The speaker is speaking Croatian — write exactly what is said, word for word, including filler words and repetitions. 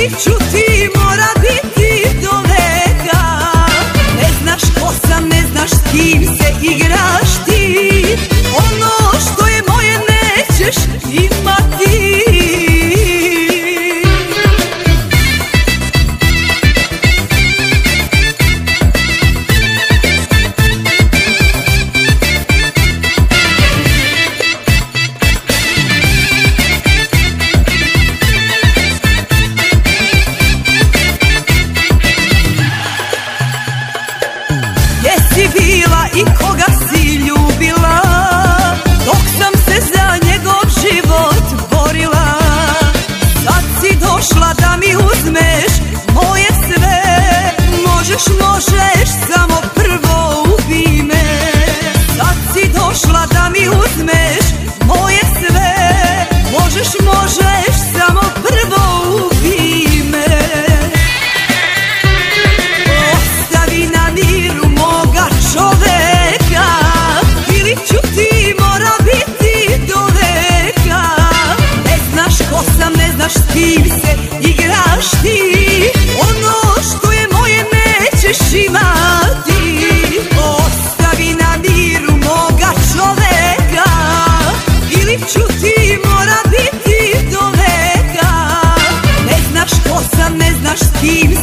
ili čuti mora biti do veka. Ne znaš ko sam, ne znaš s kim se igraš ti. Ono što je moje nećeš imati. Si bila i koga si ljubila, dok sam se za njegov život borila. Sad si došla da mi uzmeš moje sve. Možeš, možeš, samo prvo ubij me. Sad si došla da mi uzmeš moje sve. Možeš, možeš, samo prvo ubij me. Ostavi na miru moga čoveka, ili čuti mora biti do veka. Ne znaš ko sam, ne znaš s kim se igraš ti. Ono što je moje nećeš imati. Ostavi na miru moga čoveka, ili čuti mora biti do veka. Ne znaš ko sam, ne znaš s kim